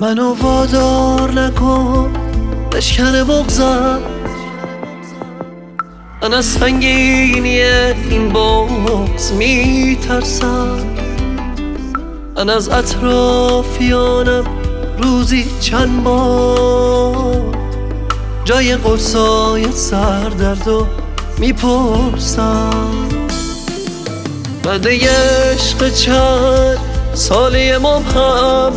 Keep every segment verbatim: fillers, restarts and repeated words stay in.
منو وادار نکن بشکن بغضم، من از سنگینی این بغض میترسم. من از اطرافیانم روزی چند بار جای قرصای سردردو میپرسم. بعد عشق چند سالی مبهم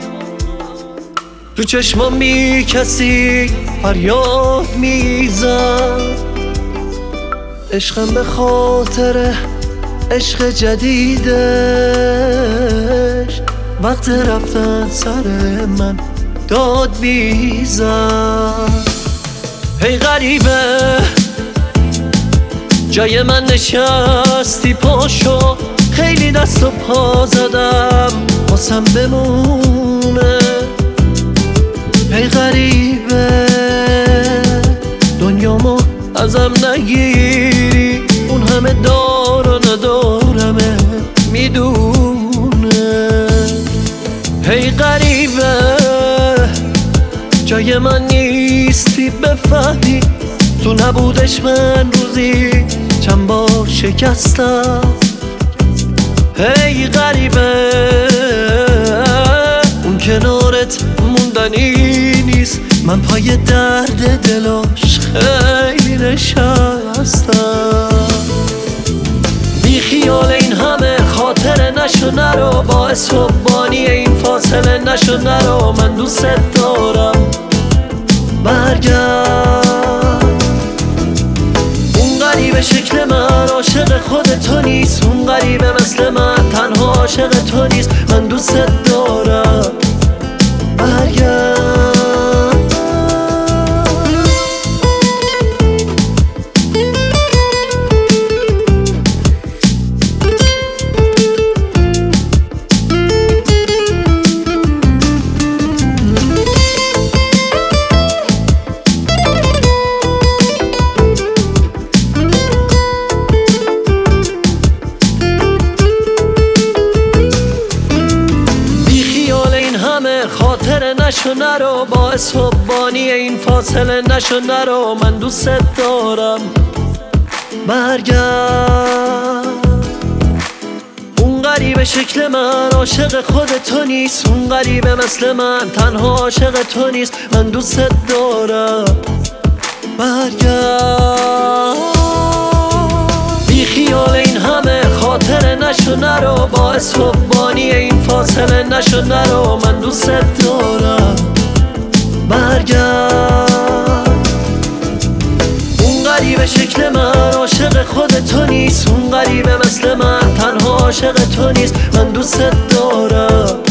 تو چشمام بی کسی فریاد میزد. عشقم به خاطر عشق جدیدش وقت رفتن سر من داد میزد. هی غریبه جای من نشستی پاشو، خیلی دست و پا زدم واسم بمونه. هی غریبه دنیامو ازم نگیری، اون همه دار و ندارمه میدونه. هی غریبه جای من نیستی بفهمی، تو نبودش من روزی چند بار شکستم. هی غریبه اون کنارت موندنی نیست، من پای درد دلاش خیلی نشستم. بی خیال این همه خاطر نشو نرو، باعث حبانی این فاصله نشو نرو. من دوست دارم برگرد. اون غریبه شکل من عاشق خود تو نیست، اون غریبه مثل من تنها عاشق تو نیست. من دوست دارم برگرد. خاطر نشو نرو، باعث حبانی این فاصله نشو نرو. من دوست دارم برگرد. اون غریبه شکل من عاشق خود تو نیست، اون غریبه مثل من تنها عاشق تو نیست. من دوست دارم برگرد. بی خیال این همه خاطر نشو نرو، باعث حبانی این فاصله نشو نرو. من دوست دارم برگرد. اون غریبه شکل من عاشق خود تو نیست، اون غریبه مثل من تنها عاشق تو نیست. من دوست دارم